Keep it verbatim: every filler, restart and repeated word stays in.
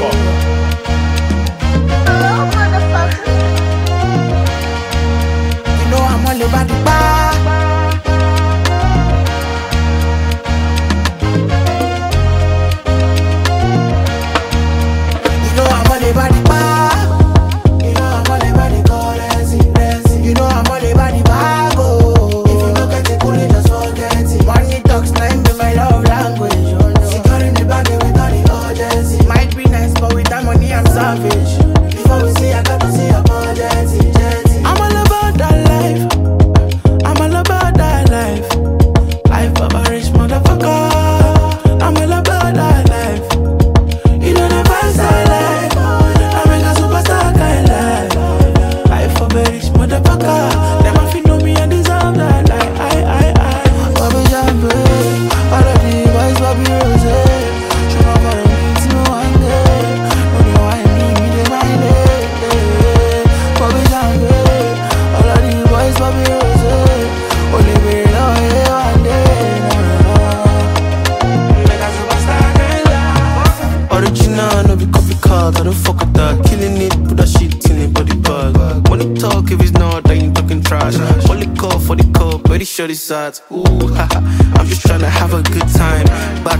You know I'm all about the bar. You know I'm all about the bar. You know I'm all about the currency. You know I'm all about the bag. Oh, if you look at it, cool, just forget it. Money talks, nine be my love language. Securing the bag with all the urgency. Might be nice, but with that money I'm savage. Before we see, I got to see a budget. I'm all about that life. I'm all about that life. Life of a rich motherfucker. I'm all about that life. You know the vibes I like. I make a superstar kind life. Life of a rich motherfucker. Them if you know me, I deserve that life. I, I, I. Bobby Champagne. All of the boys, Bobby Rose. Show my bottom beats me one day. When you want me, me they mind it. Bobby Champagne. All of the boys, Bobby Rose. Only me love you one day. Make a superstar kind life. Original, no be copy cut. I don't fuck with that. Killing it, put that shit in the body bag. Money talk if it's not, then you talking trash. Only call for the cup, very sure it's hot. Ooh, haha, I'm just tryna have a good time. But